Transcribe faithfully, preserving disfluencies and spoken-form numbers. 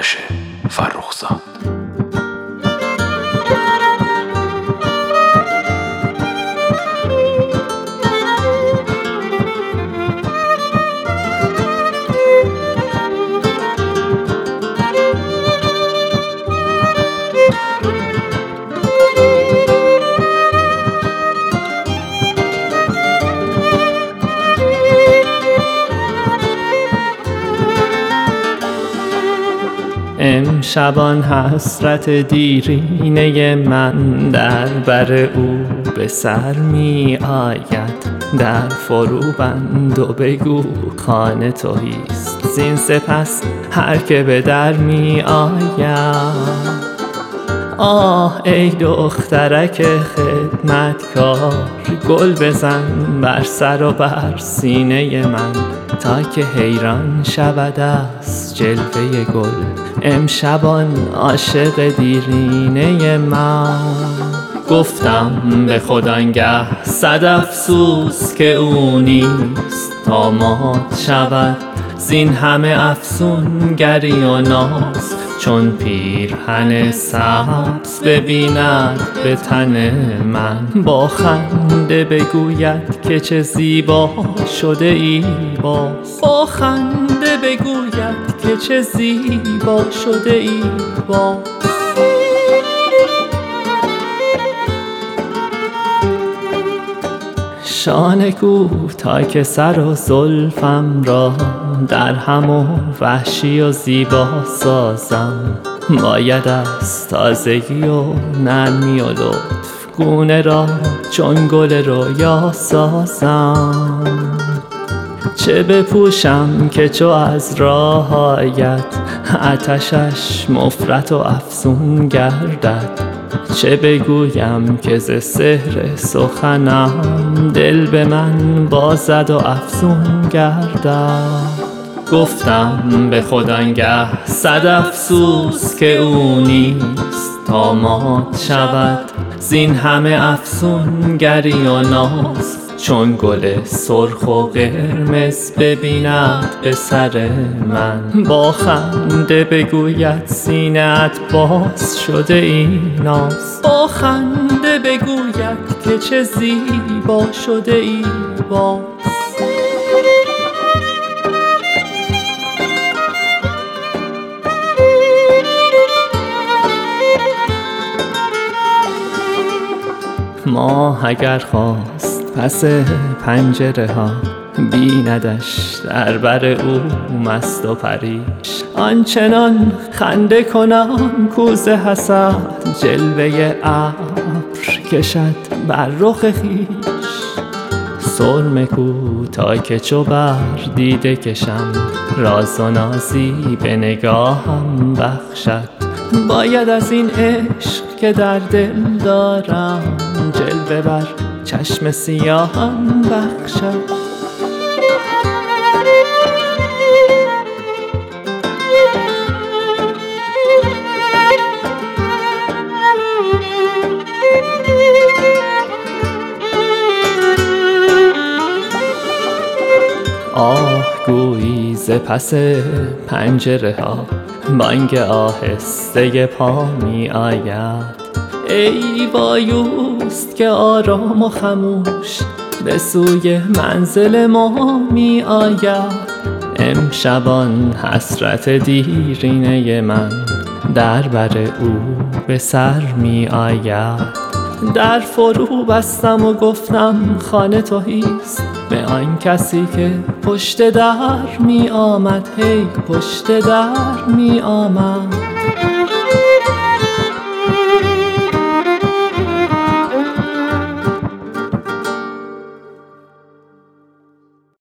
آرش فرخزاد. امشبان حسرت دیرینه من در بر او به سر می آید. در فرو بند و بگو خانه تویست، زین سپس هر که به در می آید. آه ای دخترک خدمتکار، گل بزن بر سر و بر سینه من، تا که حیران شود از جلوه گل امشبان عاشق دیرینه من. گفتم به خود آنگه صد افسوس که او نیست، تا مات شود زین همه افسونگری و ناز، چون پیرهن سبز ببیند به تن من، با خنده بگوید که چه زیبا شده ای باز. با خنده بگوید که چه زیبا شده ای باز. شانه کو تا که سر و زلفم را در هم و وحشی و زیبا سازم، باید از تازگی و نرمی و لطف گونه را چون گل رویا سازم. چه بپوشم که چو از راه آید، آتشش مفرط و افزون گردد. چه بگویم که ز سحر سخنم، دل به من بازد و افزون گردد. گفتم به خود آنگه صد افسوس که او نیست، تا مات شود زین همه افسونگری و ناز، چون گل سرخ و قرمز ببیند به سر من، با خنده بگوید سینه‌ات باز شده این ناز. با خنده بگوید که چه زیبا شده ای باز. ماه اگر خواست پس پنجره ها، بیندش در بر او مست و پریش. آنچنان خنده کنم کوز حسد، جلوه ابر کشد بر رخ خویش. سرمه کو تا که چو بر دیده کشم، راز و نازی به نگاهم بخشد. باید از این عشق که در دل دارم، جلوه بر چشم سیاهم بخشد. آه گویی ز پس پنجره ها، بانگ آهسته پا می آید. ای وایوست که آرام و خموش به سوی منزل ما می آید. امشبان حسرت دیرینه من در بر او به سر می آید. در فرو بستم و گفتم خانه تویست، به آن کسی که پشت در می آمد، هی پشت در می آمد.